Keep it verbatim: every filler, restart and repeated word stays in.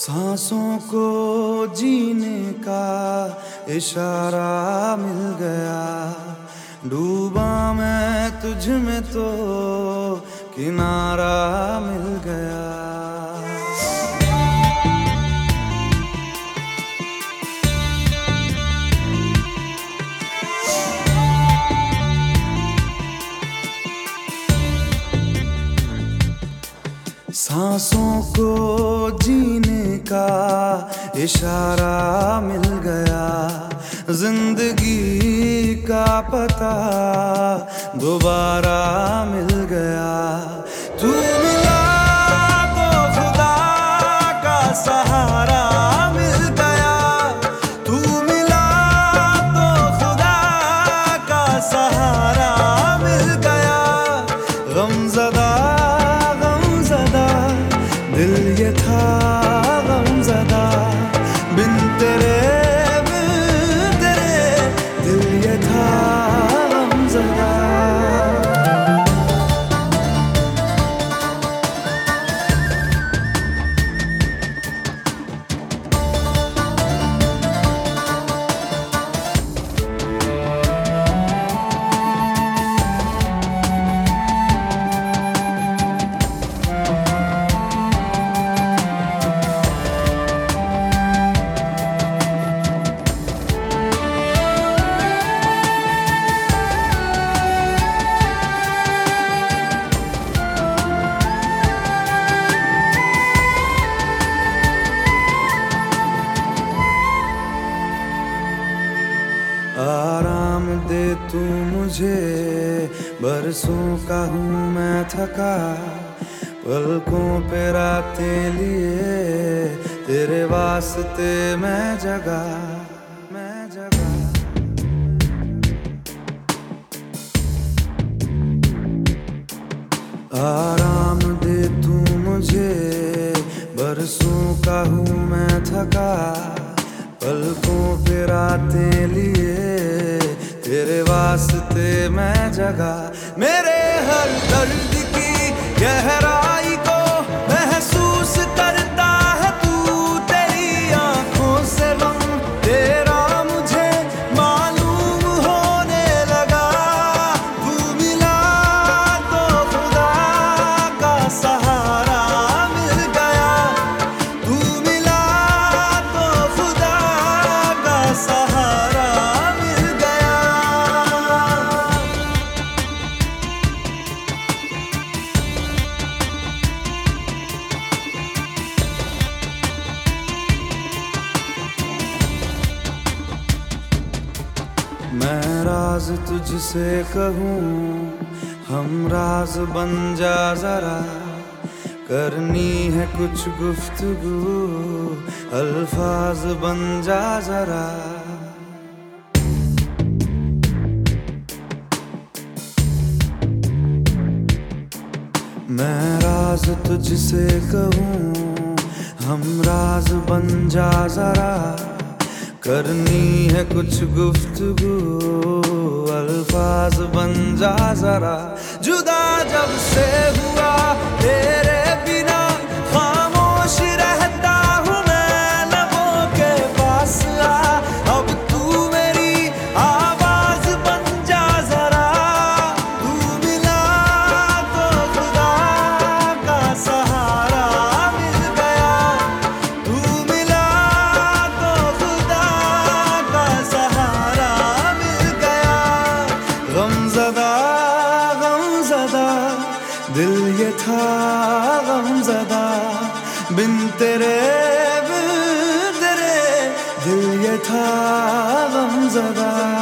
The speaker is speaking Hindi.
सांसों को जीने का इशारा मिल गया, डूबा मैं तुझ में तो किनारा मिल गया। सांसों को जीने का इशारा मिल गया, जिंदगी का पता दोबारा मिल गया। तू मिला तो खुदा का सहारा मिल गया, तू मिला तो खुदा का सहारा मिल गया। गमज़दा दिल ये था गमज़दा, बिन तेरे बिन तेरे दिल ये था गमज़दा। आराम दे तू मुझे, बरसों का हूँ मैं थका, पलकों पे रातें लिए तेरे वास्ते मैं जगा मैं जगा। आराम दे तू मुझे, बरसों का हूँ मैं थका, पलकों पे रातें लिए तेरे वास्ते मैं जगा। मेरे हर दर्द की गहराई को महसूस करता है तू, तेरी आंखों से गम तेरा मुझे मालूम होने लगा। तू मिला तो खुदा का सहारा मिल गया, तू मिला तो खुदा का सहारा मिल गया। मैं राज तुझसे कहूँ, हम राज बन जा जरा, करनी है कुछ गुफ्तगू, अल्फाज बन जा जरा। मैं राज तुझसे कहूँ, हम राज बन जा जरा, करनी है कुछ गुफ्तगू, अल्फाज बन जा जरा। जुदा जब से हुआ तेरे बिना खामोश रहता हूँ मैं, लबों के पास आ अब तू मेरी आवाज बन जा जरा। तू मिला तो खुदा का सहारा मिल गया, तू मिला तो खुदा का सहारा मिल गया। गमज़दा गमज़दा दिल ये था गमज़दा, बिन तेरे बिन तेरे दिल ये था गमज़दा।